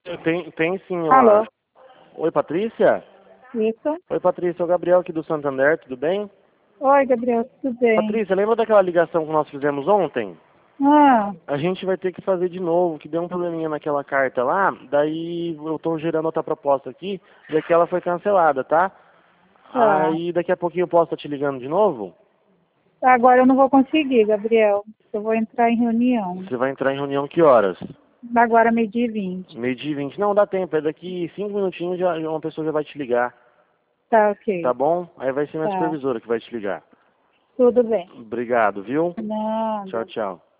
Tem sim, Alô? ó. Oi, Patrícia? Isso? Oi, Patrícia, é o Gabriel aqui do Santander, tudo bem? Oi, Gabriel, tudo bem? Patrícia, lembra daquela ligação que nós fizemos ontem? Ah, A gente vai ter que fazer de novo, que deu um probleminha naquela carta lá, daí eu tô gerando outra proposta aqui, e aquela foi cancelada, tá? tá. Aí daqui a pouquinho eu posso estar te ligando de novo? Agora eu não vou conseguir, Gabriel. Eu vou entrar em reunião. Você vai entrar em reunião que horas? Agora 12h20. 12h20. Não, dá tempo, é daqui 5 minutinhos uma pessoa já vai te ligar, Tá, tá ok. bom? Aí vai ser minha Tá. supervisora que vai te ligar. Tudo bem. Obrigado, viu? Tchau, Nada. tchau.